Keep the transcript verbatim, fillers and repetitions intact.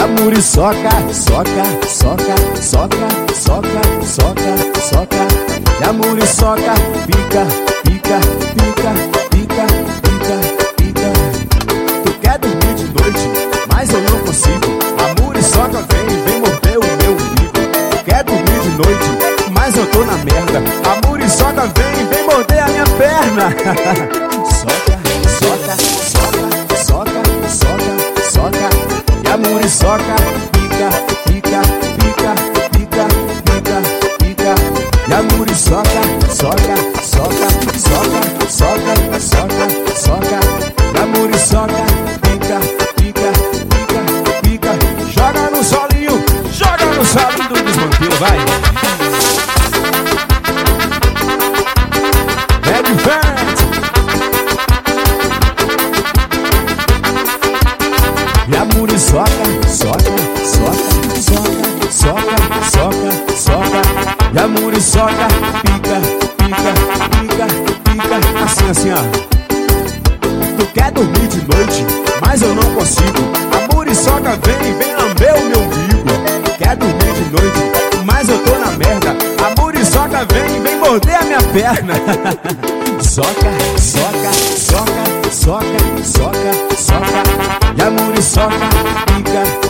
a muriçoca soca, soca, soca, soca, soca, soca. E a muriçoca pica, pica, pica, pica, pica, pica. Tu quer dormir de noite, mas eu não consigo. A muriçoca vem, vem morder o meu umbigo. Tu quer dormir de noite, mas eu tô na merda. A muriçoca vem, vem morder a minha perna. Soca, soca, soca, soca, soca, soca. E a muriçoca pica, pica, pica, pica, pica, pica. E a muriçoca soca, soca, soca, soca, soca, soca. E a muriçoca pica, pica, pica, pica. Joga no solinho, joga no solinho do desmantelo, vai. É diferente. E a muriçoca soca, soca, soca, soca, soca, soca. E a muriçoca pica, pica, pica, pica. Assim, assim, ó. Tu quer dormir de noite, mas eu não consigo. A muriçoca vem, vem lamber o meu umbigo. Quer dormir de noite, mas eu tô na merda. A muriçoca vem, vem morder a minha perna. Soca, soca, soca, soca, soca, soca. E a muriçoca pica,